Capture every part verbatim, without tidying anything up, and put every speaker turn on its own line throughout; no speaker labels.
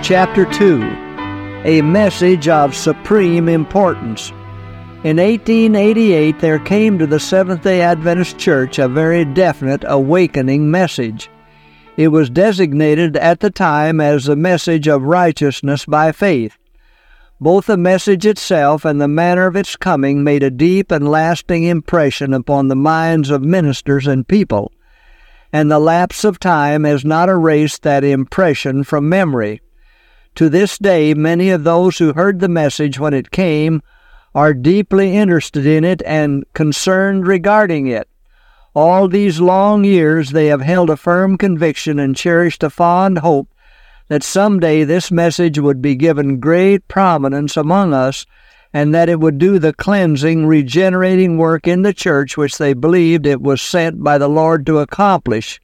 Chapter two, A Message of Supreme Importance. In eighteen eighty-eight, there came to the Seventh-day Adventist Church a very definite awakening message. It was designated at the time as the message of righteousness by faith. Both the message itself and the manner of its coming made a deep and lasting impression upon the minds of ministers and people, and the lapse of time has not erased that impression from memory. To this day, many of those who heard the message when it came are deeply interested in it and concerned regarding it. All these long years they have held a firm conviction and cherished a fond hope that someday this message would be given great prominence among us, and that it would do the cleansing, regenerating work in the church which they believed it was sent by the Lord to accomplish.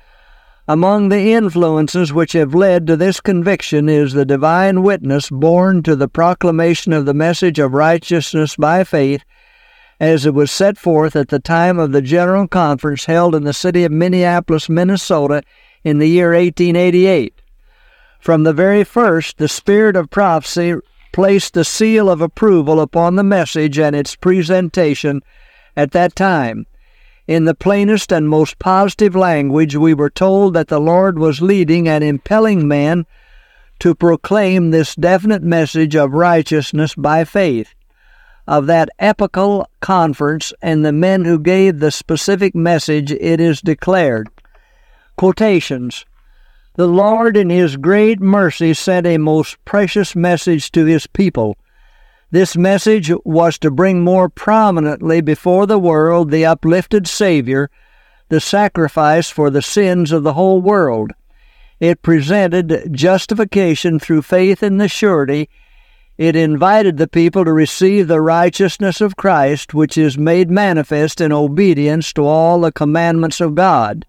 Among the influences which have led to this conviction is the divine witness borne to the proclamation of the message of righteousness by faith, as it was set forth at the time of the General Conference held in the city of Minneapolis, Minnesota, in the year eighteen eighty-eight. From the very first, the Spirit of prophecy placed the seal of approval upon the message and its presentation at that time. In the plainest and most positive language, we were told that the Lord was leading and impelling men to proclaim this definite message of righteousness by faith. Of that epochal conference and the men who gave the specific message, it is declared. Quotations. The Lord in His great mercy sent a most precious message to His people. This message was to bring more prominently before the world the uplifted Savior, the sacrifice for the sins of the whole world. It presented justification through faith in the surety. It invited the people to receive the righteousness of Christ, which is made manifest in obedience to all the commandments of God.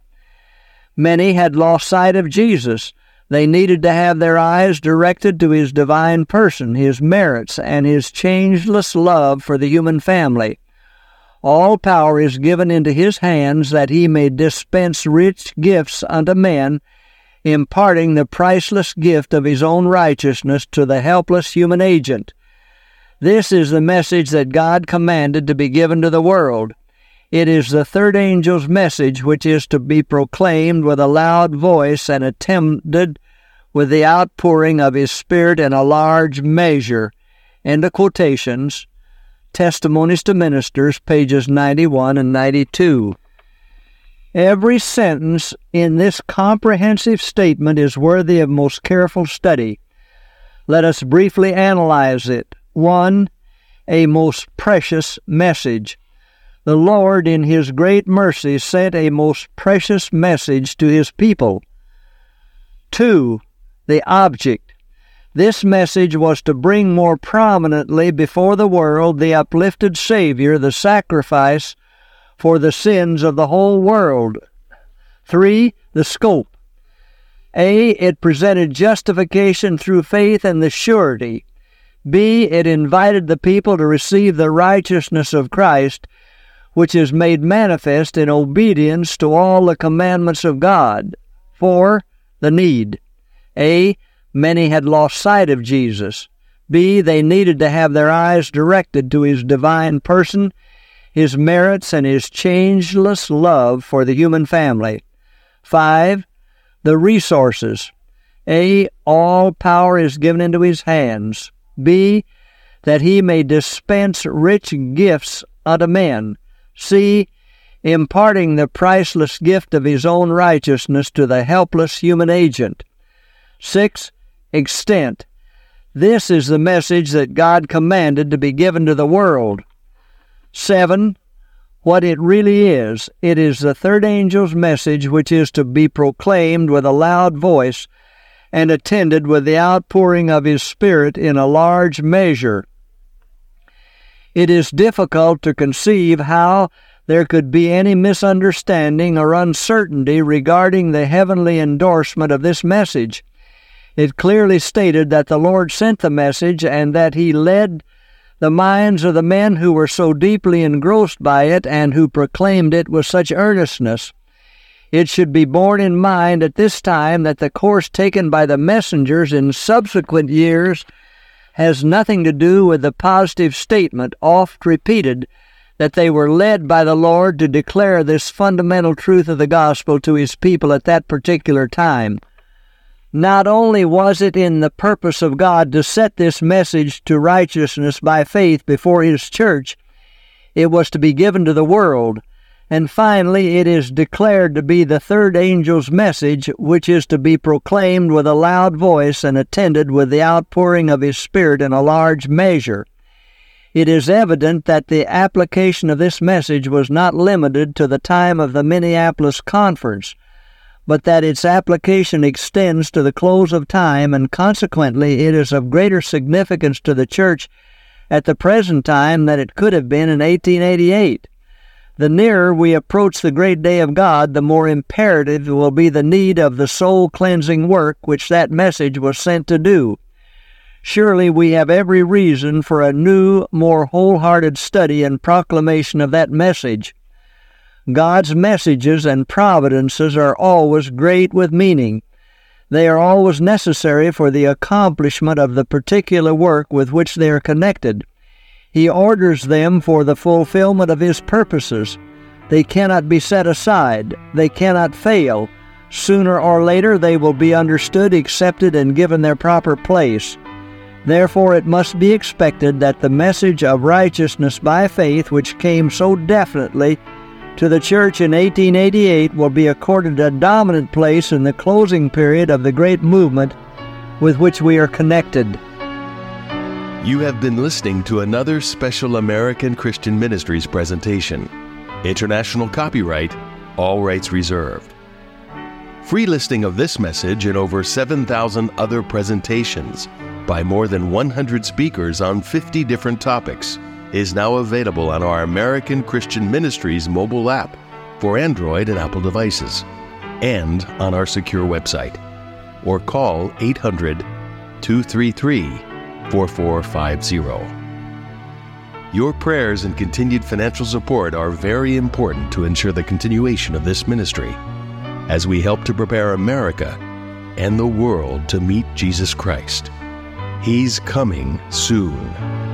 Many had lost sight of Jesus. They needed to have their eyes directed to His divine person, His merits, and His changeless love for the human family. All power is given into His hands that He may dispense rich gifts unto men, imparting the priceless gift of His own righteousness to the helpless human agent. This is the message that God commanded to be given to the world. It is the third angel's message which is to be proclaimed with a loud voice and attended with the outpouring of His Spirit in a large measure. End of quotations. Testimonies to Ministers, pages ninety-one and ninety-two. Every sentence in this comprehensive statement is worthy of most careful study. Let us briefly analyze it. One, a most precious message. The Lord, in His great mercy, sent a most precious message to His people. Two, the object. This message was to bring more prominently before the world the uplifted Savior, the sacrifice for the sins of the whole world. Three, the scope. A, it presented justification through faith and the surety. B, it invited the people to receive the righteousness of Christ, which is made manifest in obedience to all the commandments of God. Four, the need. A, many had lost sight of Jesus. B, they needed to have their eyes directed to His divine person, His merits, and His changeless love for the human family. Five, the resources. A, all power is given into His hands. B, that He may dispense rich gifts unto men. C, imparting the priceless gift of His own righteousness to the helpless human agent. Six, extent. This is the message that God commanded to be given to the world. Seven, what it really is. It is the third angel's message which is to be proclaimed with a loud voice and attended with the outpouring of His Spirit in a large measure. It is difficult to conceive how there could be any misunderstanding or uncertainty regarding the heavenly endorsement of this message. It clearly stated that the Lord sent the message and that He led the minds of the men who were so deeply engrossed by it and who proclaimed it with such earnestness. It should be borne in mind at this time that the course taken by the messengers in subsequent years has nothing to do with the positive statement, oft repeated, that they were led by the Lord to declare this fundamental truth of the gospel to His people at that particular time. Not only was it in the purpose of God to set this message to righteousness by faith before His church, it was to be given to the world. And finally, it is declared to be the third angel's message, which is to be proclaimed with a loud voice and attended with the outpouring of His Spirit in a large measure. It is evident that the application of this message was not limited to the time of the Minneapolis Conference, but that its application extends to the close of time, and consequently it is of greater significance to the church at the present time than it could have been in eighteen eighty-eight. The nearer we approach the great day of God, the more imperative will be the need of the soul-cleansing work which that message was sent to do. Surely we have every reason for a new, more wholehearted study and proclamation of that message. God's messages and providences are always great with meaning. They are always necessary for the accomplishment of the particular work with which they are connected. He orders them for the fulfillment of His purposes. They cannot be set aside. They cannot fail. Sooner or later they will be understood, accepted, and given their proper place. Therefore it must be expected that the message of righteousness by faith, which came so definitely to the church in eighteen eighty-eight, will be accorded a dominant place in the closing period of the great movement with which we are connected.
You have been listening to another special American Christian Ministries presentation. International copyright, all rights reserved. Free listing of this message and over seven thousand other presentations by more than one hundred speakers on fifty different topics is now available on our American Christian Ministries mobile app for Android and Apple devices, and on our secure website. Or call eight hundred, two three three, four four five zero. Your prayers and continued financial support are very important to ensure the continuation of this ministry as we help to prepare America and the world to meet Jesus Christ. He's coming soon.